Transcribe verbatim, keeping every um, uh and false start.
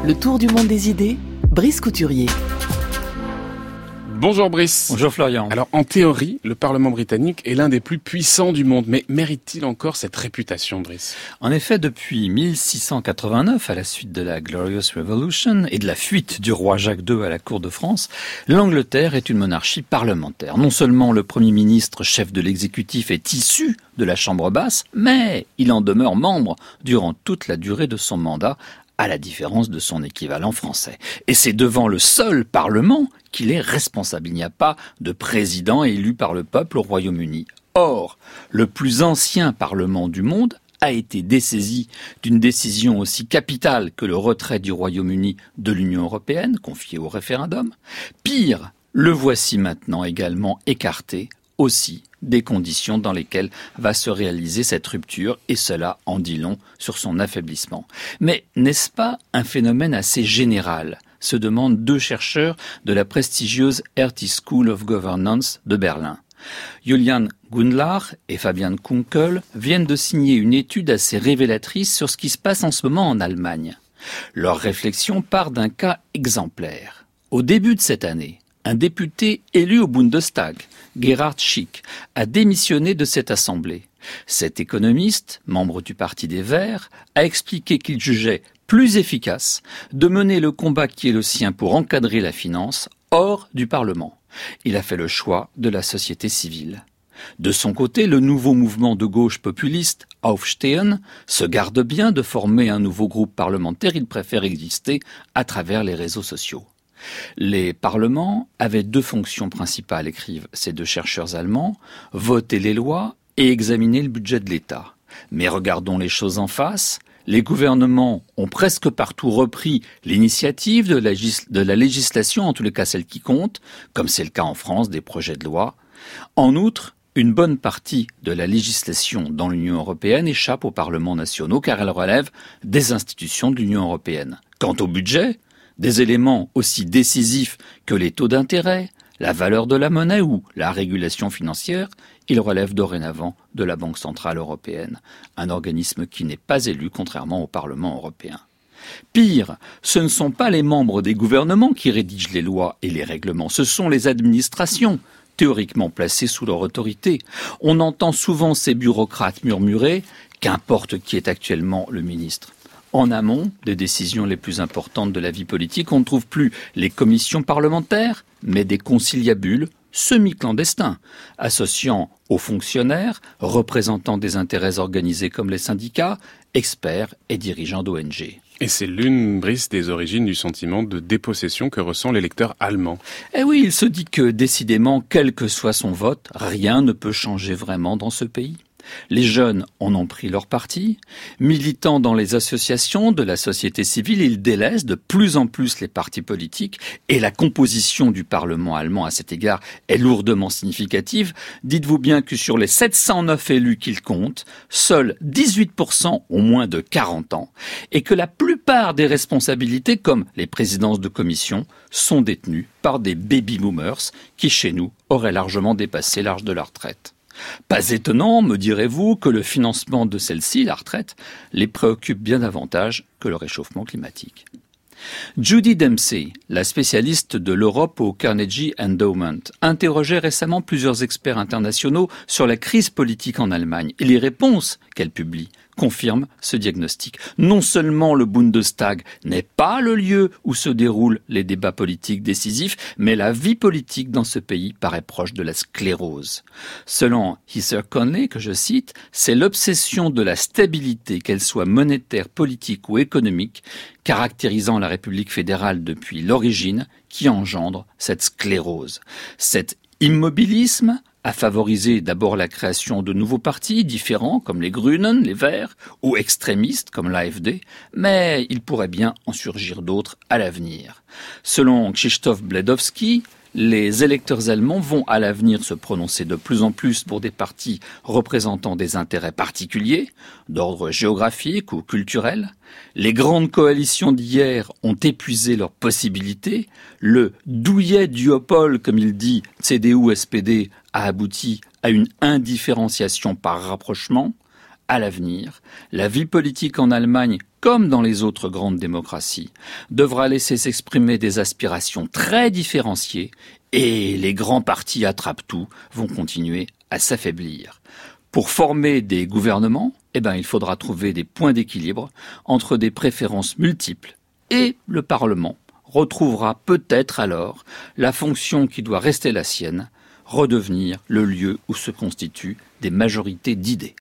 Le tour du monde des idées, Brice Couturier. Bonjour Brice. Bonjour Florian. Alors en théorie, le Parlement britannique est l'un des plus puissants du monde, mais mérite-t-il encore cette réputation, Brice ? En effet, depuis mille six cent quatre-vingt-neuf, à la suite de la Glorious Revolution et de la fuite du roi Jacques deux à la cour de France, l'Angleterre est une monarchie parlementaire. Non seulement le Premier ministre, chef de l'exécutif, est issu de la Chambre basse, mais il en demeure membre durant toute la durée de son mandat, à la différence de son équivalent français. Et c'est devant le seul Parlement qu'il est responsable. Il n'y a pas de président élu par le peuple au Royaume-Uni. Or, le plus ancien Parlement du monde a été dessaisi d'une décision aussi capitale que le retrait du Royaume-Uni de l'Union européenne, confié au référendum. Pire, le voici maintenant également écarté aussi des conditions dans lesquelles va se réaliser cette rupture, et cela en dit long sur son affaiblissement. Mais n'est-ce pas un phénomène assez général ? Se demandent deux chercheurs de la prestigieuse Hertie School of Governance de Berlin. Julian Gundlach et Fabian Kunkel viennent de signer une étude assez révélatrice sur ce qui se passe en ce moment en Allemagne. Leur réflexion part d'un cas exemplaire. Au début de cette année, un député élu au Bundestag, Gerhard Schick, a démissionné de cette assemblée. Cet économiste, membre du Parti des Verts, a expliqué qu'il jugeait plus efficace de mener le combat qui est le sien pour encadrer la finance hors du Parlement. Il a fait le choix de la société civile. De son côté, le nouveau mouvement de gauche populiste, Aufstehen, se garde bien de former un nouveau groupe parlementaire. Il préfère exister à travers les réseaux sociaux. Les parlements avaient deux fonctions principales, écrivent ces deux chercheurs allemands, voter les lois et examiner le budget de l'État. Mais regardons les choses en face. Les gouvernements ont presque partout repris l'initiative de la, de la législation, en tous les cas celle qui compte, comme c'est le cas en France des projets de loi. En outre, une bonne partie de la législation dans l'Union européenne échappe aux parlements nationaux car elle relève des institutions de l'Union européenne. Quant au budget, des éléments aussi décisifs que les taux d'intérêt, la valeur de la monnaie ou la régulation financière, ils relèvent dorénavant de la Banque centrale européenne, un organisme qui n'est pas élu contrairement au Parlement européen. Pire, ce ne sont pas les membres des gouvernements qui rédigent les lois et les règlements, ce sont les administrations, théoriquement placées sous leur autorité. On entend souvent ces bureaucrates murmurer « qu'importe qui est actuellement le ministre ». En amont des décisions les plus importantes de la vie politique, on ne trouve plus les commissions parlementaires, mais des conciliabules semi-clandestins, associant aux fonctionnaires, représentants des intérêts organisés comme les syndicats, experts et dirigeants d'O N G. Et c'est l'une, Brice, des origines du sentiment de dépossession que ressent l'électeur allemand. Eh oui, il se dit que, décidément, quel que soit son vote, rien ne peut changer vraiment dans ce pays. Les jeunes en ont pris leur parti. Militant dans les associations de la société civile, ils délaissent de plus en plus les partis politiques et la composition du Parlement allemand à cet égard est lourdement significative. Dites-vous bien que sur les sept cent neuf élus qu'ils comptent, seuls dix-huit pour cent ont moins de quarante ans et que la plupart des responsabilités, comme les présidences de commission, sont détenues par des baby-boomers qui, chez nous, auraient largement dépassé l'âge de la retraite. Pas étonnant, me direz-vous, que le financement de celle-ci, la retraite, les préoccupe bien davantage que le réchauffement climatique. Judy Dempsey, la spécialiste de l'Europe au Carnegie Endowment, interrogeait récemment plusieurs experts internationaux sur la crise politique en Allemagne et les réponses qu'elle publie confirment ce diagnostic. Non seulement le Bundestag n'est pas le lieu où se déroulent les débats politiques décisifs, mais la vie politique dans ce pays paraît proche de la sclérose. Selon Heather Conley, que je cite, c'est l'obsession de la stabilité, qu'elle soit monétaire, politique ou économique, caractérisant la République fédérale depuis l'origine, qui engendre cette sclérose. Cet immobilisme a favorisé d'abord la création de nouveaux partis différents comme les Grünen, les Verts, ou extrémistes comme l'A F D, mais il pourrait bien en surgir d'autres à l'avenir. Selon Krzysztof Bledowski, les électeurs allemands vont à l'avenir se prononcer de plus en plus pour des partis représentant des intérêts particuliers, d'ordre géographique ou culturel. Les grandes coalitions d'hier ont épuisé leurs possibilités. Le douillet duopole, comme il dit, C D U S P D, a abouti à une indifférenciation par rapprochement. à l'avenir, la vie politique en Allemagne, comme dans les autres grandes démocraties, devra laisser s'exprimer des aspirations très différenciées et les grands partis attrape-tout vont continuer à s'affaiblir. Pour former des gouvernements, eh ben, il faudra trouver des points d'équilibre entre des préférences multiples et le Parlement retrouvera peut-être alors la fonction qui doit rester la sienne, redevenir le lieu où se constituent des majorités d'idées.